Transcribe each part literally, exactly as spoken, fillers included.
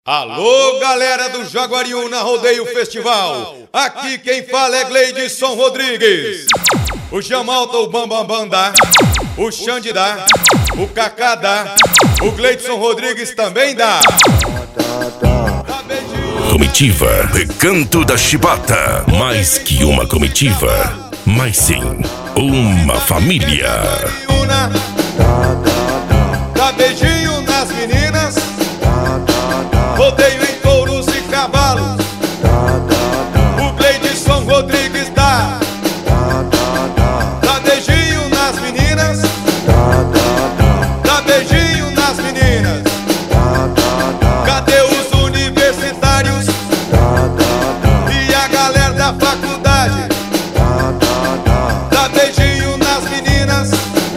Alô, galera do Jaguariúna Rodeio Festival. Aqui quem fala é Gleidson Rodrigues. O Jamalta, o Bambam Bam dá, o Xande dá, o Kaká dá, o Gleidson Rodrigues também dá. Comitiva Recanto da Chibata. Mais que uma comitiva, mas sim uma família. Dá beijinho nas meninas, rodeio em touros e cavalos. O Gleidson Rodrigues dá. Dá beijinho nas meninas, dá beijinho nas meninas. Cadê os universitários e a galera da faculdade? Dá beijinho nas meninas,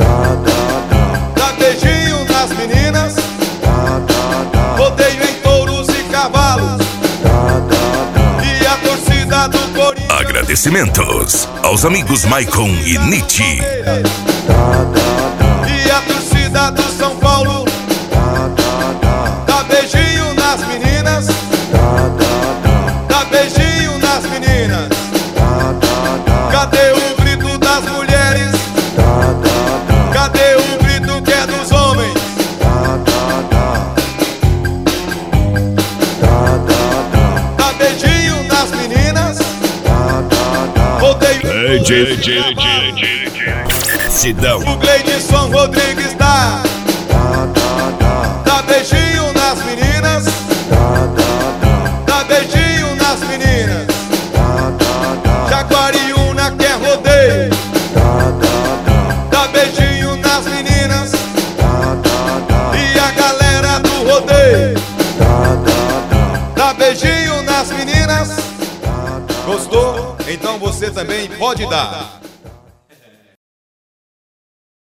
dá beijinho nas meninas. Rodeio em touros e cavalos e a torcida do Corinthians. Agradecimentos aos amigos Maicon e Nietzsche. E a torcida do São Paulo. Dá beijinho nas meninas, dá beijinho nas meninas. Cadê o grito das mulheres? Cadê o grito que é dos homens? Dá beijinho nas meninas, rodeio. Sidão. O Gleidson Rodrigues dá. Dá beijinho nas meninas, dá beijinho nas meninas. Jaguariúna quer rodeio, dá beijinho nas meninas. E a galera do rodeio, dá beijinho nas meninas. Gostou? Então você também pode dar.